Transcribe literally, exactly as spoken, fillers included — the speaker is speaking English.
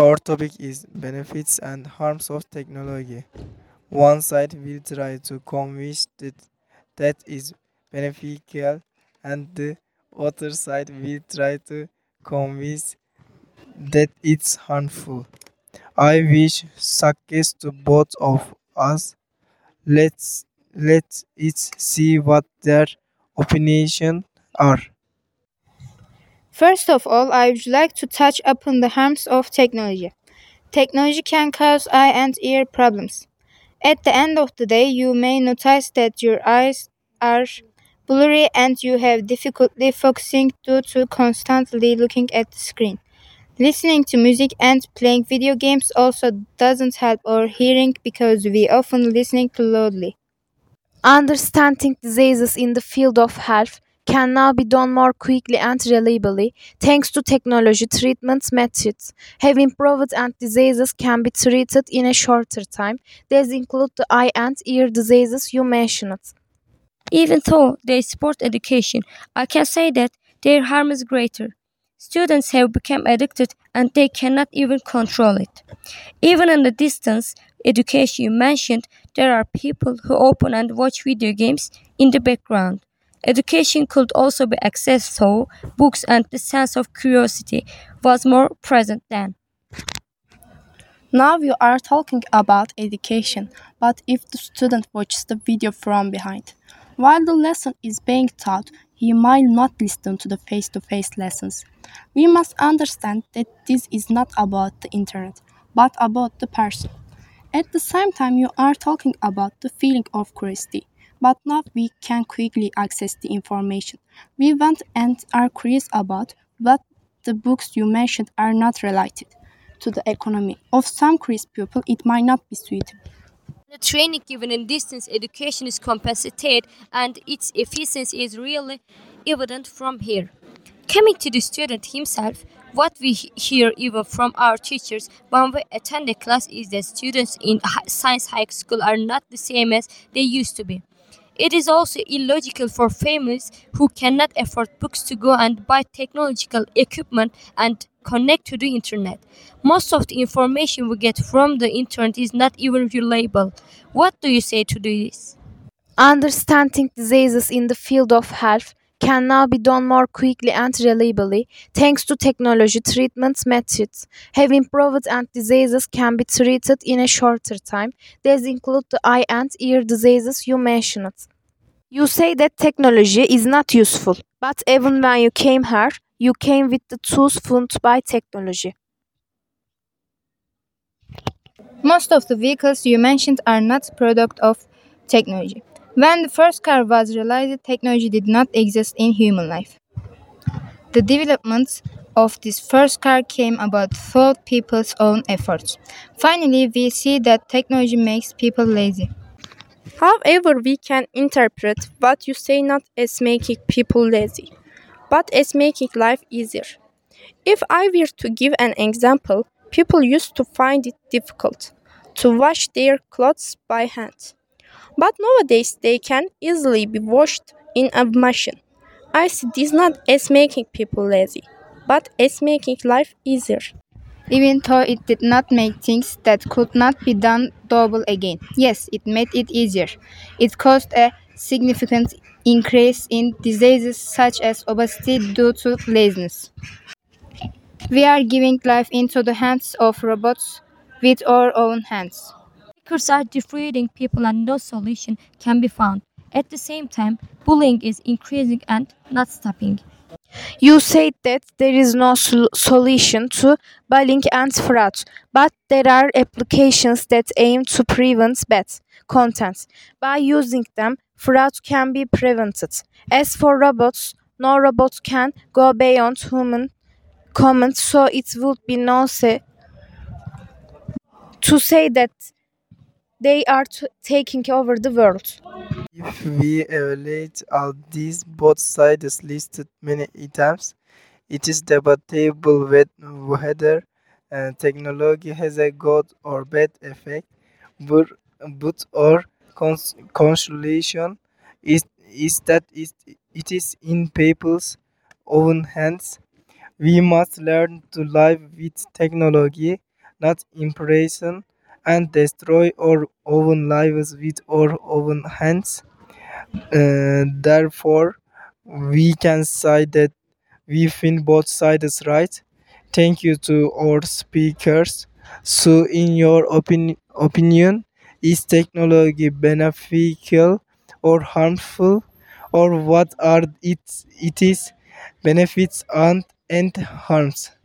Our topic is benefits and harms of technology. One side will try to convince that that is beneficial, and the other side will try to convince that it's harmful. I wish success to both of us. Let's let it see what their opinions are. First of all, I would like to touch upon the harms of technology. Technology can cause eye and ear problems. At the end of the day, you may notice that your eyes are blurry and you have difficulty focusing due to constantly looking at the screen. Listening to music and playing video games also doesn't help our hearing because we often listening too loudly. Understanding diseases in the field of health can now be done more quickly and reliably thanks to technology treatment methods have improved and diseases can be treated in a shorter time. These include the eye and ear diseases you mentioned. Even though they support education, I can say that their harm is greater. Students have become addicted and they cannot even control it. Even in the distance education you mentioned, there are people who open and watch video games in the background. Education could also be accessed through books and the sense of curiosity was more present then. Now you are talking about education, but if the student watches the video from behind, while the lesson is being taught, he might not listen to the face to face lessons. We must understand that this is not about the internet, but about the person. At the same time, you are talking about the feeling of curiosity, but now we can quickly access the information we want and are curious about, but the books you mentioned are not related to the economy. Of some curious people, it might not be suitable. The training given in distance education is compensated and its efficiency is really evident from here. Coming to the student himself, what we he- hear even from our teachers when we attend a class is that students in hi- science high school are not the same as they used to be. It is also illogical for families who cannot afford books to go and buy technological equipment and connect to the internet. Most of the information we get from the internet is not even reliable. What do you say to this? Understanding diseases in the field of health can now be done more quickly and reliably thanks to technology treatment methods have improved and diseases can be treated in a shorter time. These include the eye and ear diseases you mentioned. You say that technology is not useful, but even when you came here, you came with the tools funded by technology. Most of the vehicles you mentioned are not product of technology. When the first car was realized, technology did not exist in human life. The development of this first car came about through people's own efforts. Finally, we see that technology makes people lazy. However, we can interpret what you say not as making people lazy, but as making life easier. If I were to give an example, people used to find it difficult to wash their clothes by hand. But nowadays they can easily be washed in a machine. I see this not as making people lazy, but as making life easier. Even though it did not make things that could not be done double again. Yes, it made it easier. It caused a significant increase in diseases such as obesity due to laziness. We are giving life into the hands of robots with our own hands. Hackers are defrauding people and no solution can be found. At the same time, bullying is increasing and not stopping. You said that there is no sol- solution to bullying and fraud, but there are applications that aim to prevent bad content. By using them, fraud can be prevented. As for robots, no robot can go beyond human comment, so it would be no say to say that they are t- taking over the world. If we evaluate all these, both sides listed many items. It is debatable whe- whether uh, technology has a good or bad effect, but, but our cons- consolation is, is that it, it is in people's own hands. We must learn to live with technology not imprison and destroy our own lives with our own hands. Uh, therefore, we can say that we think both sides right. Thank you to our speakers. So, in your opin- opinion, is technology beneficial or harmful, or what are its its benefits and and harms?